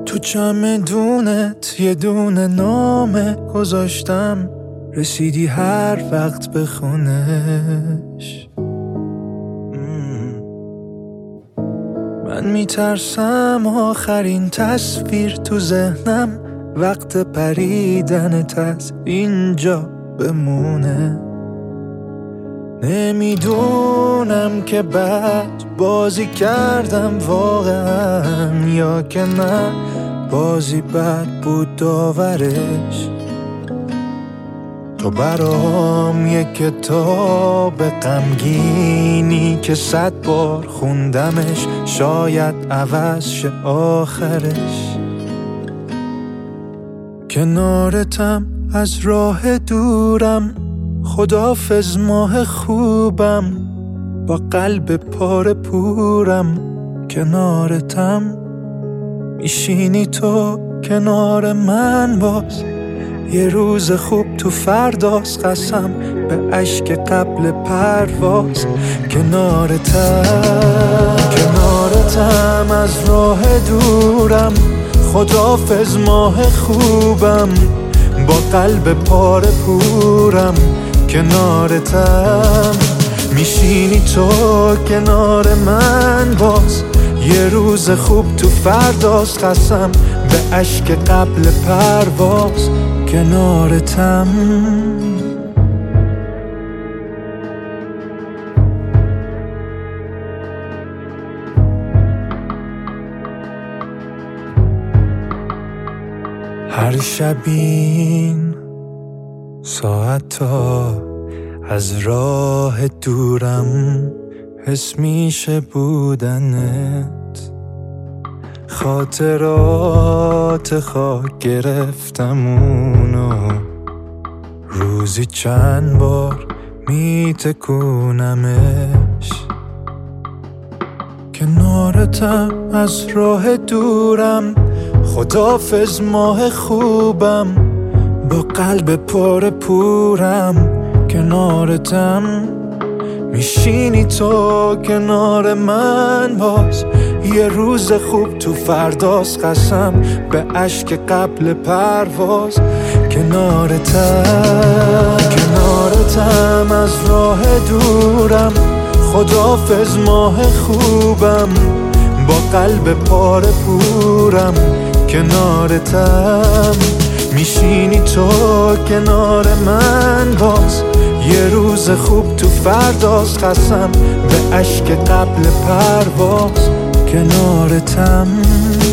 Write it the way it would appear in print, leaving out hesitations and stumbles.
تو چمدونت یه دونه نامه گذاشتم، رسیدی هر وقت به خونش. من میترسم آخرین تصویر تو ذهنم وقت پریدنت از اینجا بمونه. نمیدونم که بد بازی کردم واقعا یا که نه بازی بد بود داورش. تو برام یک کتاب غمگینی که 100 بار خوندمش شاید عوض شه آخرش. کنارتم از راه دورم، خداحافظ ماه خوبم، با قلب پاره پورم. کنارتم میشینی تو کنار من باز، یه روز خوب تو فرداست قسم به اشک قبل پرواز. کنارتم از راه دورم، خداحافظ ماه خوبم، با قلب پاره پورم. کنارتم میشینی تو کنار من باز، یه روز خوب تو فرداست قسم به اشک قبل پرواز. کنارتم هر شب این ساعتا از راه دورم حس میشه بودنت. خاطرات خاک گرفتم اونو، روزی چند بار میتکونمش. کنارتم از راه دورم، خداحافظ ماه خوبم، با قلب پاره پورم. کنارتم میشینی تو کنار من باز، یه روز خوب تو فرداست قسم به اشک قبل پرواز. کنارتم از راه دورم، خداحافظ ماه خوبم، با قلب پاره پورم. کنارتم میشینی تو کنار من باز، یه روز خوب تو فرداست قسم به اشک قبل پرواز. کنارتم